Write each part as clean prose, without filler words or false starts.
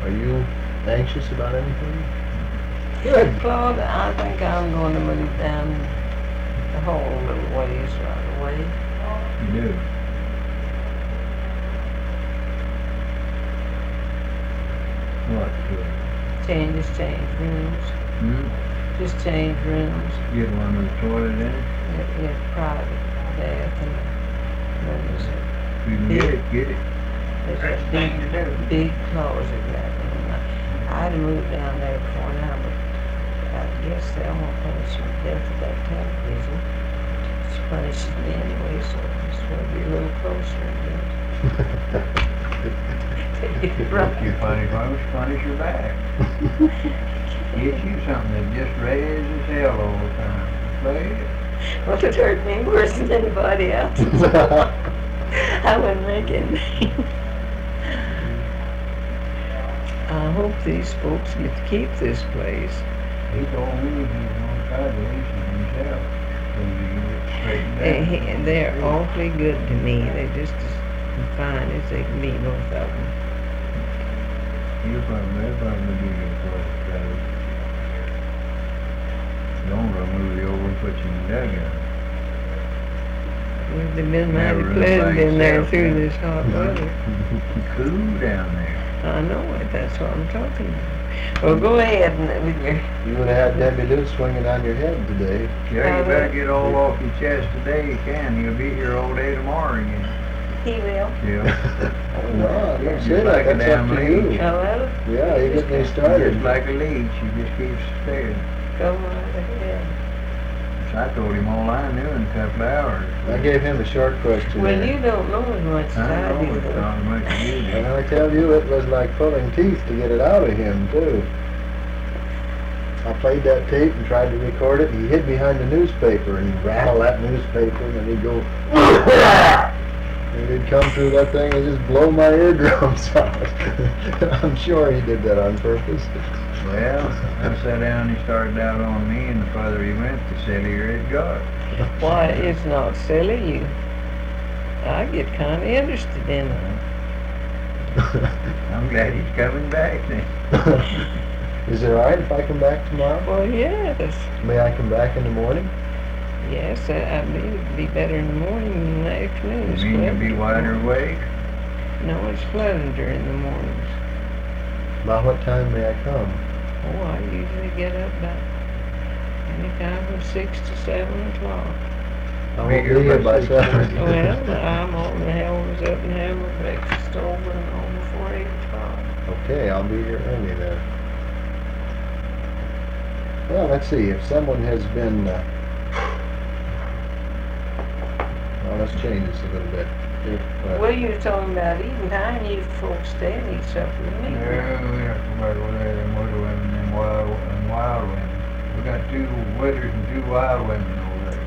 Are you anxious about anything? Good. Claude, I think I'm going to move down the whole little ways right away. You do. What? Change rooms. Hmm? Just change rooms. Get one with a toilet in it? Yeah, private bath and then there's If you can get it. a big closet right there. I'd have moved down there before now, but I guess they won't punish me to death with that television. She punishes me anyway, so it's going to be a little closer again. If you punish your back. Get you something that just raises hell all the time. Play it. Well, it hurt me worse than anybody else. I wouldn't make anything. I hope these folks get to keep this place. He told me he was going to try to lease it himself. So you can get straightened out. They're awfully good to me. They're just as fine as they can be, both of them. They'll probably be good for us to try to. Don't remove the old and put you in the dugout. Well, they've been mighty Never pleasant in there themselves, through yeah. this hot weather. Cool down there. I know it. That's what I'm talking about. Well, go ahead with your... You would have had Debbie Lou swinging on your head today. Yeah, you better get all off your chest today. You can. He'll be here all day tomorrow again. He will. Yeah. No, I don't Just say that. like a That's up damn to you. leech. Oh, well, Yeah, you get me started. Just like a leech, he just keeps staring. go right ahead. So I told him all I knew in a couple of hours. I gave him a short question. Well, you don't know as much as I I know do. it's though. not as much as you And do. I tell you, it was like pulling teeth to get it out of him, too. I played that tape and tried to record it. He hid behind the newspaper and he'd rattle that newspaper and then he'd go, and he'd come through that thing and just blow my eardrums out. I'm sure he did that on purpose. Well, I sat down and he started out on me, and the farther he went, the sillier it got. Why, it's not silly. I get kind of interested in it. I'm glad he's coming back then. Is it alright if I come back tomorrow? Well, yes. May I come back in the morning? Yes, I mean, it'd be better in the morning than in the afternoon. It's You mean you'll be pleasant. wider awake? No, it's pleasanter in the mornings. About what time may I come? Oh, I usually get up about any time from 6 to 7 o'clock. I won't be here by 7. Well, I'm on the helmets up and have my breakfast over and on before 8 o'clock. Okay, I'll be here early then. Well, let's see, if someone has been, well, let's change this a little bit. Well, you were talking about eating time, you folks stay and eat supper with me. Yeah, we have to go over there, them widow women and wild women. We got 2 widows and 2 wild women over there.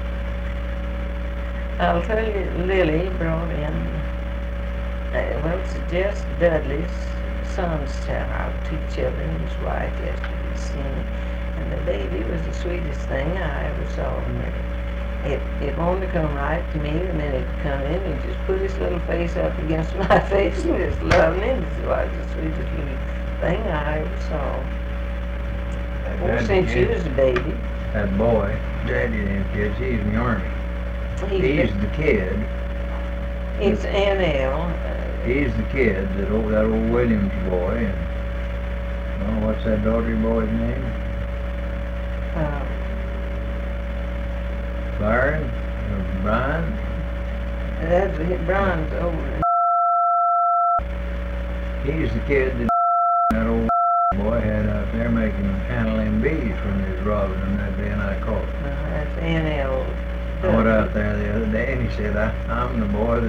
I'll tell you, Lily brought in, well, it's just Dudley's son's child, 2 children, his wife yesterday seen. And the baby was the sweetest thing I ever saw. It wanted to come right to me the minute it come in and just put his little face up against my face and just loved me. This was the sweetest little thing I ever saw. Well, since you was a baby. That boy, Daddy and them kids, he's in the Army. He's the kid. It's N.L. He's the kid, that old Williams boy. And, oh, what's that daughter boy's name? Byron? Or Brian? That's Brian's older. He's the kid that old boy had out there making handling bees when he was robbing them that day, and I caught him. That's N.L. I went out there the other day and he said, I'm the boy that